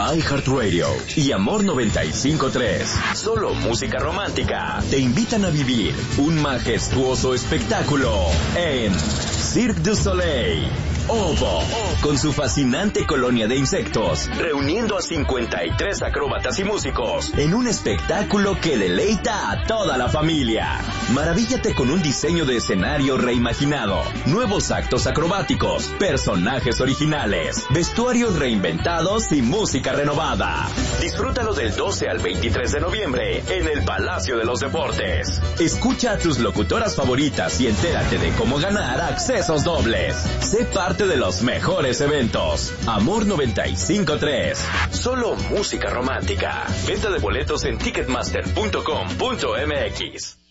iHeartRadio y Amor 95.3, solo música romántica, te invitan a vivir un majestuoso espectáculo en Cirque du Soleil. Ovo, con su fascinante colonia de insectos, reuniendo a 53 acróbatas y músicos en un espectáculo que deleita a toda la familia. Maravíllate con un diseño de escenario reimaginado, nuevos actos acrobáticos, personajes originales, vestuarios reinventados y música renovada. Disfrútalo del 12 al 23 de noviembre en el Palacio de los Deportes. Escucha a tus locutoras favoritas y entérate de cómo ganar accesos dobles. Sé parte de los mejores eventos. Amor 95.3, solo música romántica. Venta de boletos en ticketmaster.com.mx.